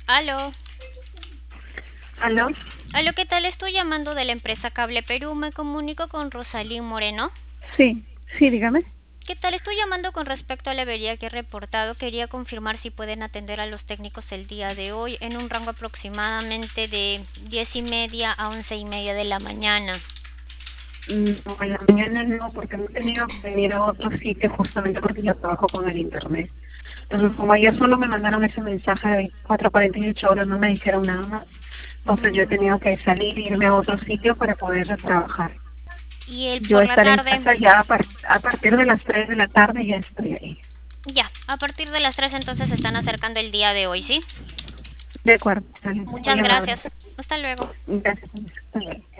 Aló, ¿Aló? aló, ¿qué tal? Estoy llamando de la empresa Cable Perú. Me comunico con Rosalín Moreno. Sí, sí, dígame. ¿Qué tal? Estoy llamando con respecto a la avería que he reportado. Quería confirmar si pueden atender a los técnicos el día de hoy en un rango aproximadamente de 10:30 a 11:30 de la mañana. No, en la mañana no, porque no he tenido que venir a otro sitio justamente porque yo trabajo con el internet. Entonces, como ayer solo me mandaron ese mensaje de 24 a 48 horas, no me dijeron nada más. Entonces yo he tenido que salir e irme a otro sitio para poder trabajar. Y el Yo por la estaré en tarde, casa ya a partir de las 3 de la tarde ya estoy ahí. ya, a partir de las 3 entonces se están acercando el día de hoy, ¿sí? De acuerdo, está bien. Muchas Muy amable. gracias. Hasta luego. Gracias. Hasta luego.